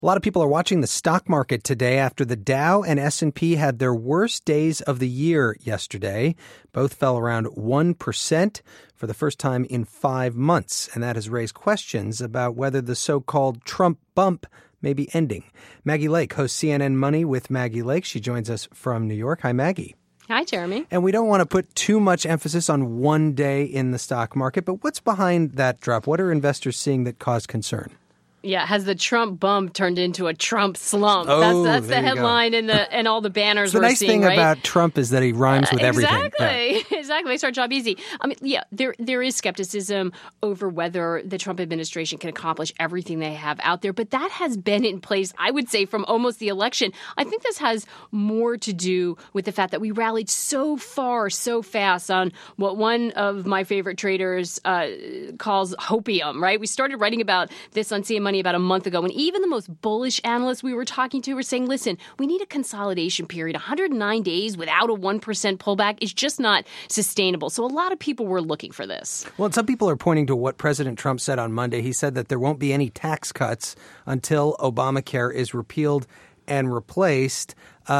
A lot of people are watching the stock market today after the Dow and S&P had their worst days of the year yesterday. Both fell around 1% for the first time in 5 months, and that has raised questions about whether the so-called Trump bump may be ending. Maggie Lake hosts CNN Money with Maggie Lake. She joins us from New York. Hi, Maggie. Hi, Jeremy. And we don't want to put too much emphasis on one day in the stock market, but what's behind that drop? What are investors seeing that caused concern? Yeah, has the Trump bump turned into a Trump slump? Oh, that's the headline and all the banners we're seeing. The nice thing right? about Trump is that he rhymes with everything. Exactly. Makes our job easy. There is skepticism over whether the Trump administration can accomplish everything they have out there, but that has been in place, I would say, from almost the election. I think this has more to do with the fact that we rallied so far, so fast on what one of my favorite traders calls hopium, right? We started writing about this on CNN Money about a month ago, and even the most bullish analysts we were talking to were saying, listen, we need a consolidation period. 109 days without a 1% pullback is just not sustainable. So a lot of people were looking for this. Well, some people are pointing to what President Trump said on Monday. He said that there won't be any tax cuts until Obamacare is repealed and replaced.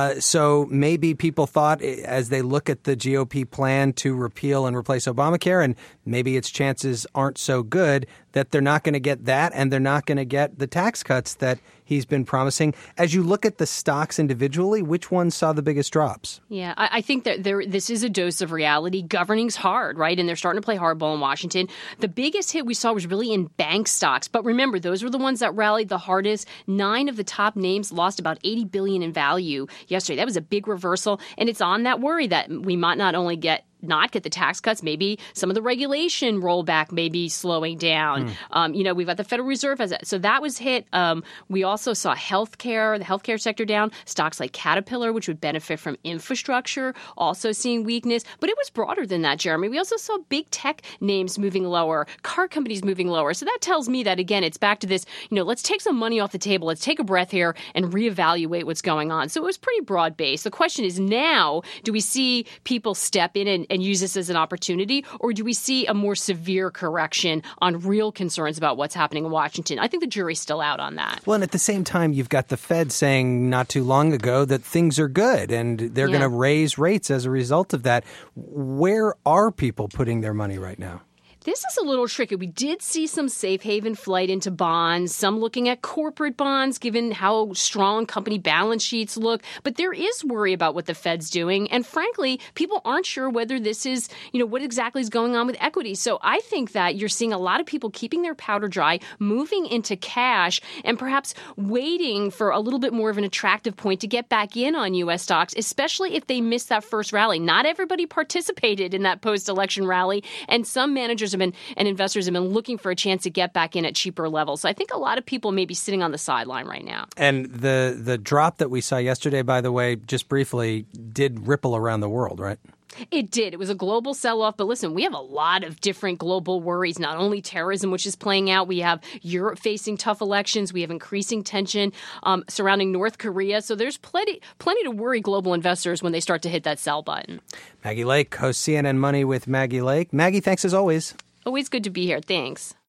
So maybe people thought as they look at the GOP plan to repeal and replace Obamacare, and maybe its chances aren't so good, that they're not going to get that and they're not going to get the tax cuts that he's been promising. As you look at the stocks individually, which ones saw the biggest drops? Yeah, I think that this is a dose of reality. Governing's hard, right? And they're starting to play hardball in Washington. The biggest hit we saw was really in bank stocks. But remember, those were the ones that rallied the hardest. 9 of the top names lost about $80 billion in value yesterday. That was a big reversal. And it's on that worry that we might not only not get the tax cuts, maybe some of the regulation rollback may be slowing down. We've got the Federal Reserve so that was hit. We also saw the healthcare sector down. Stocks like Caterpillar, which would benefit from infrastructure, also seeing weakness. But it was broader than that, Jeremy. We also saw big tech names moving lower, car companies moving lower. So that tells me that, again, it's back to this, let's take some money off the table. Let's take a breath here and reevaluate what's going on. So it was pretty broad-based. The question is now, do we see people step in and use this as an opportunity, or do we see a more severe correction on real concerns about what's happening in Washington? I think the jury's still out on that. Well, and at the same time, you've got the Fed saying not too long ago that things are good and they're going to raise rates as a result of that. Where are people putting their money right now? This is a little tricky. We did see some safe haven flight into bonds, some looking at corporate bonds, given how strong company balance sheets look. But there is worry about what the Fed's doing. And frankly, people aren't sure whether this is, what exactly is going on with equity. So I think that you're seeing a lot of people keeping their powder dry, moving into cash, and perhaps waiting for a little bit more of an attractive point to get back in on U.S. stocks, especially if they missed that first rally. Not everybody participated in that post-election rally, and some managers and investors have been looking for a chance to get back in at cheaper levels. So I think a lot of people may be sitting on the sideline right now. And the drop that we saw yesterday, by the way, just briefly, did ripple around the world, right? It did. It was a global sell-off. But listen, we have a lot of different global worries, not only terrorism, which is playing out. We have Europe facing tough elections. We have increasing tension surrounding North Korea. So there's plenty to worry global investors when they start to hit that sell button. Maggie Lake hosts CNN Money with Maggie Lake. Maggie, thanks as always. Always good to be here. Thanks.